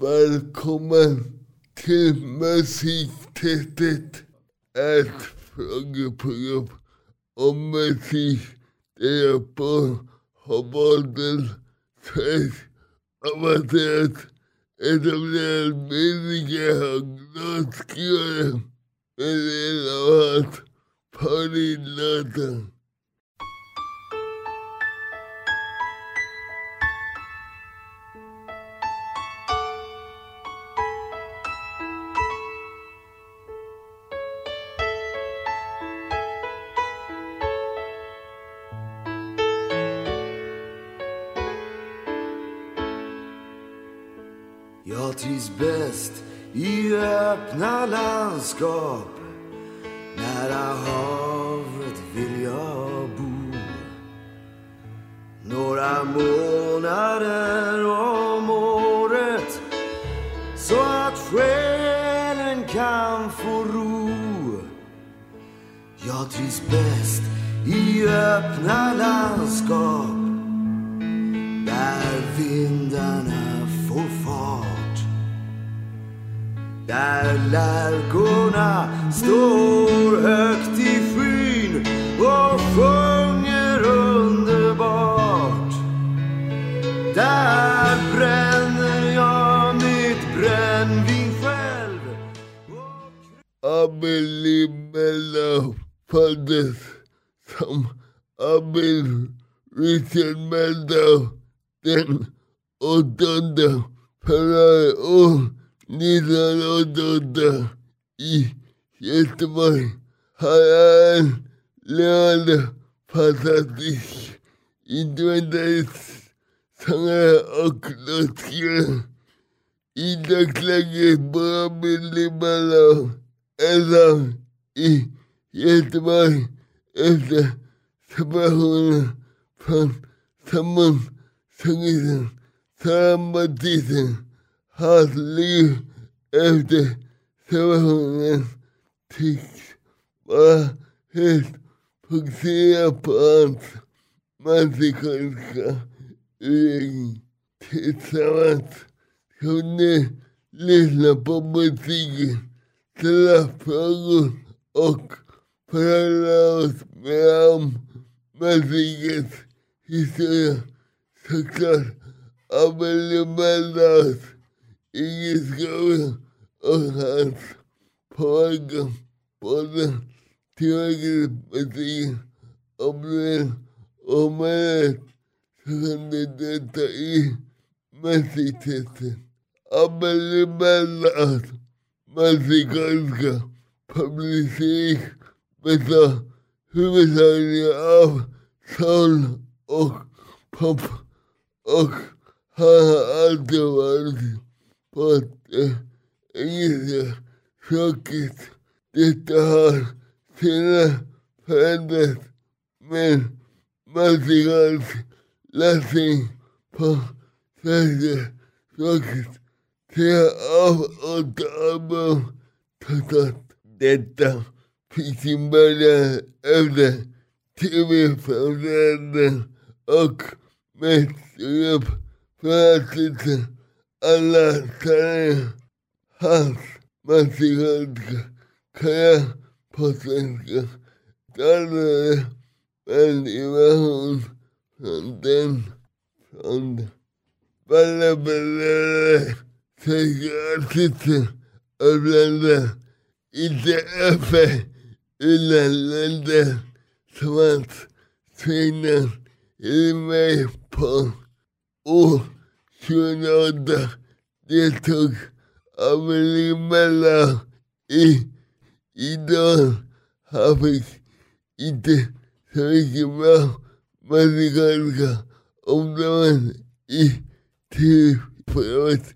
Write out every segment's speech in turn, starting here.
Välkommen till Musiktestet, ett frågeprogram om musik där jag har valt en svensk avancerat etablerad musiker och låtskrivare med en av hans favoritlåtar. Jag trivs bäst i öppna landskap. Nära havet vill jag bo. Några månader om året, så att själen kan få ro. Jag trivs bäst i öppna landskap, där vindarna får fart. Där lärkorna står högt i skyn och sjunger underbart. Där bränner jag mitt brännvin själv. Amelie Mello föddes som Amelie Richard Mello den 8 februari år 1988 i Göteborg. Han är en levande fantastisk instrumentalist, sångare och låtskrivare. I dagsläget bor Amelie Mello ensam i Göteborg efter separationen från sammansångaren Sara Matthisen. Hans liv efter separationen tycks vara helt fokuserat på hans musikaliska utveckling. Tillsammans kan ni lyssna på musiken, ställa frågor och förhöra oss mer om musikens historia. Såklart Amelie Mellos egenskaper och hans påverkan på den tillverkningsmusiken och med så kan ni delta i musiktestet. Amelie Mellos musikaliska publicering består huvudsakligen av soul och pop, och har alltid varit på det engelska språket. Detta har senare förändrats med musikalisk läsning på svenska språket. 3 av 8 album totalt. Detta fick sin början efter tv-framträdanden och med stora förutsättningar alla talanger. Hans musikaliska karriär på svenska startade med invasion från den ballerade svenska artister och blandade inte öppet utan länder som att Sweden är med på år 2008 deltog Amelie Mello i Idol. Han fick inte så mycket bra musikaliska omdömen i TV-programmet.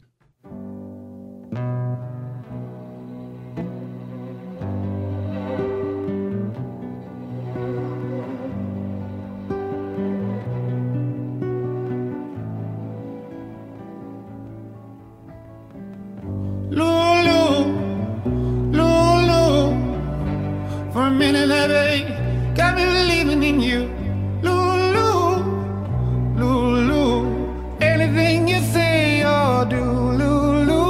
Got me believing in you, Lulu, Lulu. Anything you say or do, Lulu.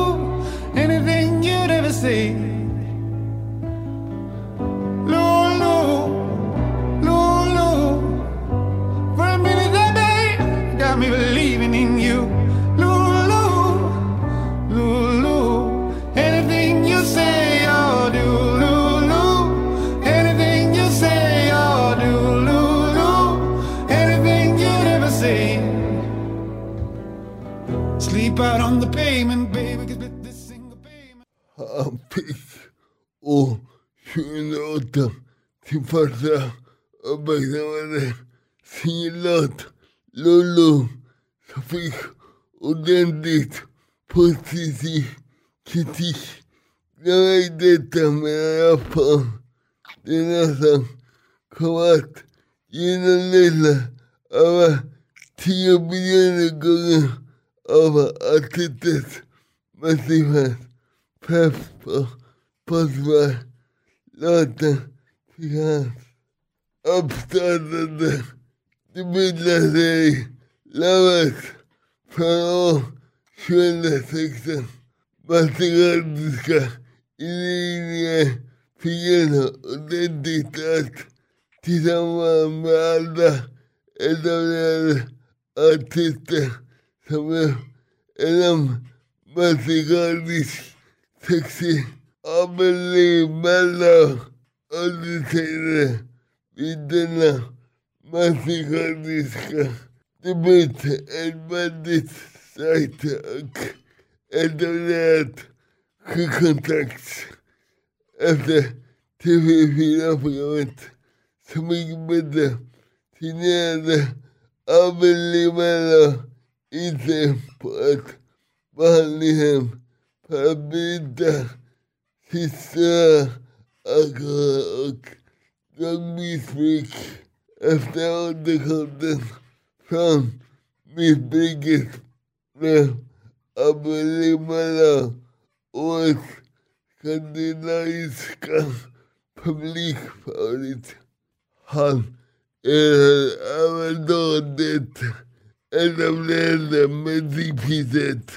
on the pavement, baby, we can split this single payment. Hampis och 2008 till första uppmärksammade singellåt Lulu som fick ordentligt positiv kritik. Jag vet detta men jag på det nästan kommer att genomleda över 10 miljoner gånger av artistens massiva press på Spotify. Låten fick hans uppstartade debutserie Lovers från år 2016. Matematiska inriktningar fick igenom ordentligt att tillsammans med andra etablerade artister som är enormt matematiskt sexig. Amelie Mello undertecknade vid denna matematiska debut en väldigt starkt och etablerat kontakt efter TV4-programmet Så mycket bättre signerade Amelie Mello inte på att behandlingen för att bryta sista och drogmissbruk efter återkomsten från missbruket blev Amelie Mello årets skandinaviska publikfavorit. Han är även då det etablerade musikpriset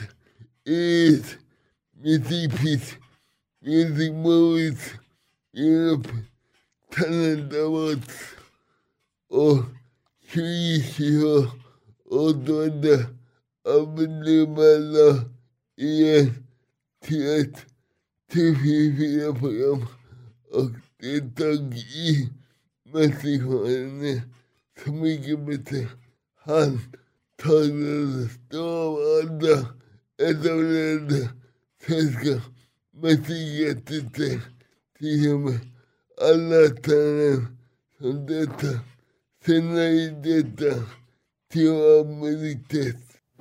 musikpris Music Movies Europe Talent Awards och 2020 återvände Amelie Mello igen till ett TV4-program och deltog i Mästerkonen Så mycket bättre. Han talade av andra etablerade svenska musikartister, till och med alla talent som detta. Senare i detta till Ameritet.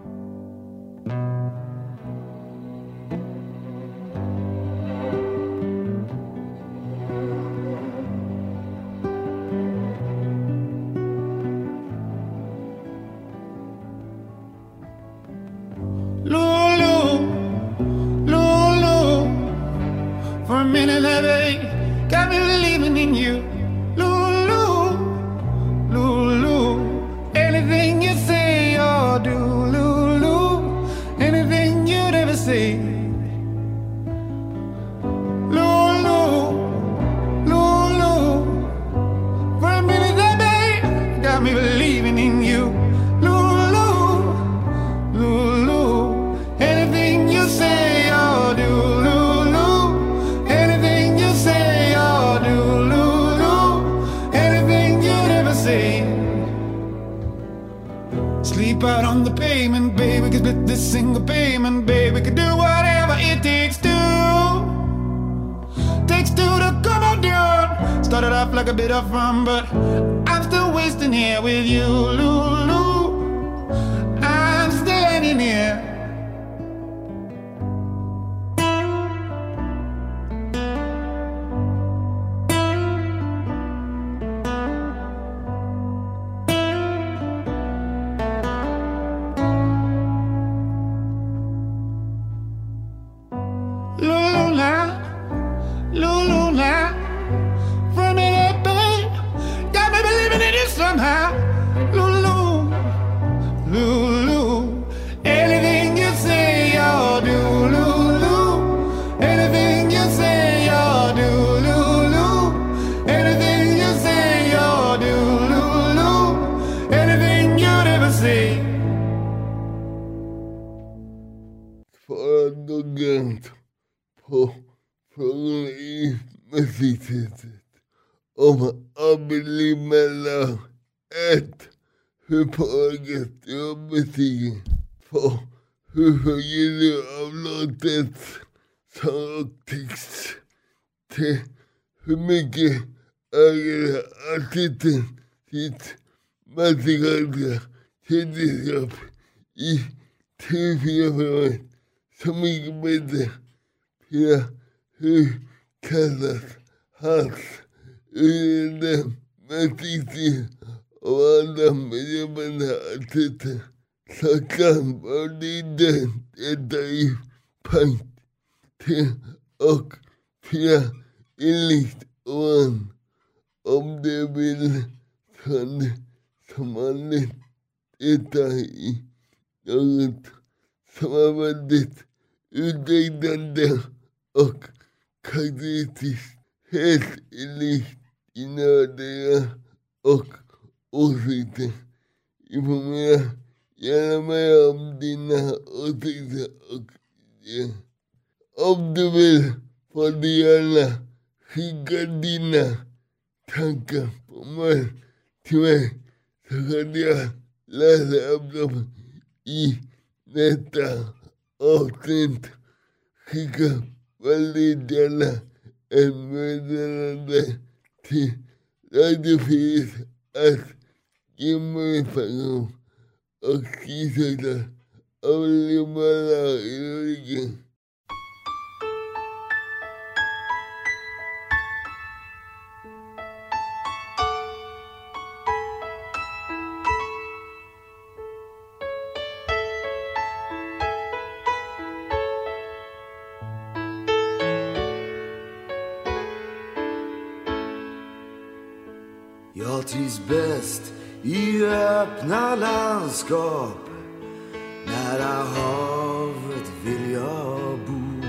For a minute, baby, got me believing in you. Lulu, Lulu, anything you say or do, Lulu, anything you'd ever say. Lulu, Lulu, for a minute, baby, got me believing in you. Lulu, Lulu, anything you say or do. Sleep out on the pavement, baby, could split this single payment, baby, could do whatever it takes to. Takes two to come on down. Started off like a bit of fun, but I'm still wasting here with you, Lulu. I'm standing here. Somehow, Lulu, Lulu, anything you say or do, Lulu, anything you say or do, Lulu, anything you say or do, Lulu, anything you'd ever say. Förargent på frågan i musikhuset om Amelie Mello. 1. Hur påverkas jag musiken? 2. hur följer du avlåtet som text till hur mycket äger artisten sitt materiella kändisskap i TV4-programmet Så mycket bättre. Hur kallas hans musikstil och andra medlemmar artister så kan man inte detta i punkt till och 4 enligt ovan. Om det vill som vanligt detta i något som är väldigt utvecklande och karaktäristiskt, helt enligt dina värderingar och åsikter. Informera gärna mig om dina åsikter och idéer. Om du vill får du gärna skicka dina tankar på mig till mig så kan jag läsa upp dem i nästa avsnitt. Skicka väldigt gärna en meddelande till radiofis@gmail.com och skriva avlämnarna i ryggen. Jag trivs bäst i öppna landskap. Nära havet vill jag bo.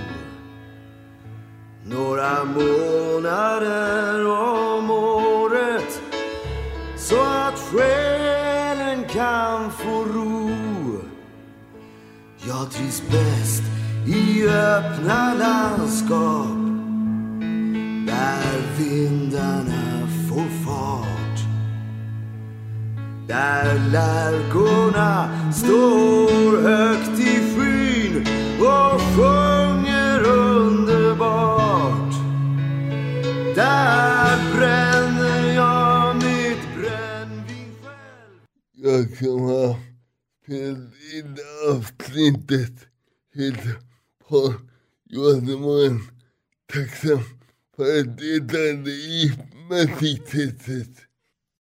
Några månader om året så att själen kan få ro. Jag trivs bäst i öppna landskap där vindarna får fart. Där lärkorna står högt i skyn och sjunger underbart. Där bränner jag mitt brännvin själv. Jag som har spelat in avsnittet heter Paul Johansson. Tacksam för att delta i musiktestet.